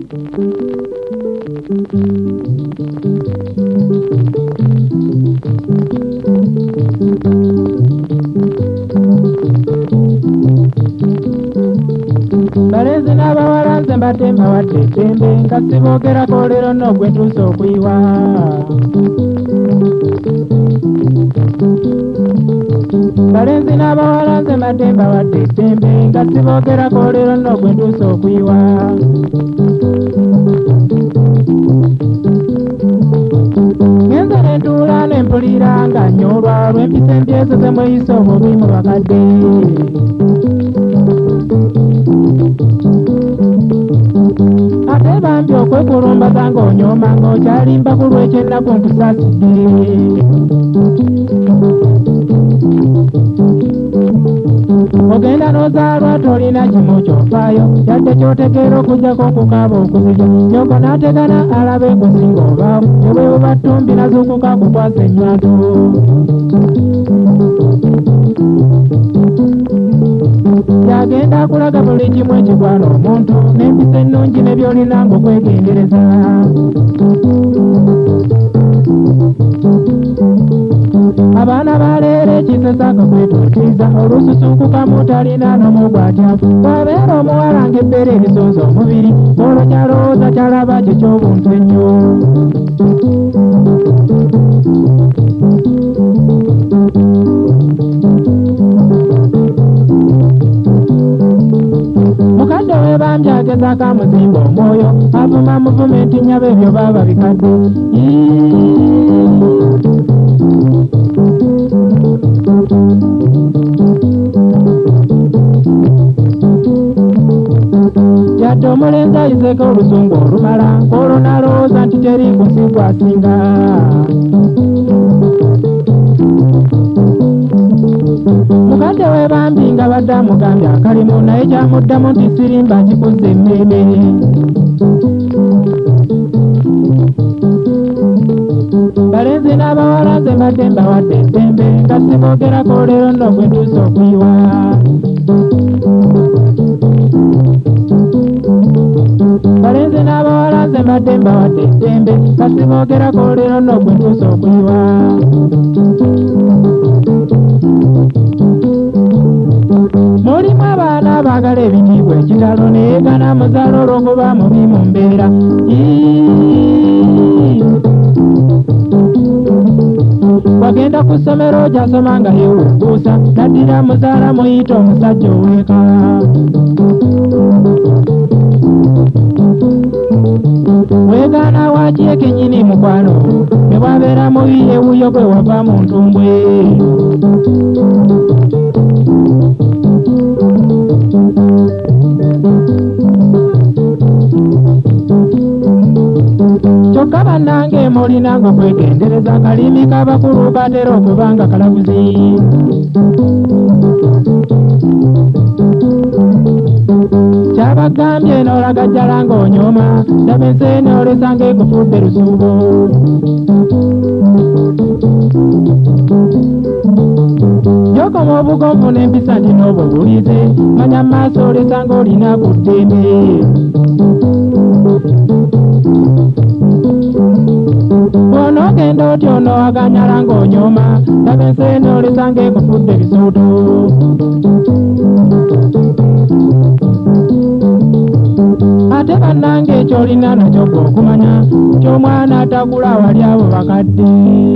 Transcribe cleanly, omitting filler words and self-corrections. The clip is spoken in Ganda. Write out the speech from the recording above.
Balenzi n'abawalanze mbatemba wadde ettembe nga siboogerako leero nno gwe ntuuse okuyiwa. Balenzi n'abawalanze mbatemba wadde ettembe nga siboogerako leero nno gwe ntuuse okuyiwa. Ngenze ne ntuula ne mpulira nga nnyolwa lw'empisa empyeso ze mweyisa obubi mu bakadde. Ate bambi okwekulumbaza ng'onyooma ng'okyalimba ku lw'ekyennaku nkusaasidde. Ogenda n'ozaalwa tolina kimu kyofaayo yadde ky'otegeera okugyako okukaaba okuzija nyoko n'ategana alabe kusinga obaawo ebwewo battumbi nazuukuka kukwasa ennywanto. Yagenda akulaga buli kimu ekigwana omuntu n'empisa ennungi ne by'olina ng'okwegendereza. Abaana baleero ekisesa akakwetutiza olususunkukamu talina n'omugwatyafu bw'abeera omuwala ng'ebbeera ebisonza omubiri olwo kyalowooza kyalaba kye ky'obuntu ennyo. Mukadde we bambi agezaako amuzimba omwoyo avuma muvumenti nnyabo ebyo baaba bikadde. Yadde omulenzi ayizeeko olusungu olumala olwo n'alowooza nti teri kusinga asinga. Mukadde we bambi nga badde amugambye akalimu naye kyamuddamu nti sirimba nkikuze emmeeme. Balenzi n'abawalanze mbadde mbawadde ettembe nga siboogerako leero nno gwe ntuuse okuyiwa. Balenzi n'abawalanze mbadde mbawadde ettembe nga siboogerako leero nno gwe ntuuse okuyiwa. Mulimu abaana abaagala ebitiibwa ekitalo neyeegana amuzaala olw'okuba mubi mu mbeera. Wagenda ku ssomero gy'asoma nga yeewunguusa naddira muzaala muyita omusajja ow'eka. Weegaana waaki ekennyini mukwano ne bwabeera mubi ewuyo gwe wava mu ntumbwe. Kyokka bannange mulina nga kwegendereza kalimi k'abakulu katera okubanga kalabuzi. Kyabagambye n'olagajjala ng'onyooma ndabese n'olesanga ekufudde lusuubo. Gy'okoma obugonvu n'empisa nti n'obwo bulize manya mu maaso olesanga olina ku ddembe. Bw'onoogenda otyo onoowaganyala ng'onyooma ndabese n'olesanga ekufudde bisuuto. Ate bannange ekyolina nakyo gw'okumanya ky'omwana atakula awali abo bakadde.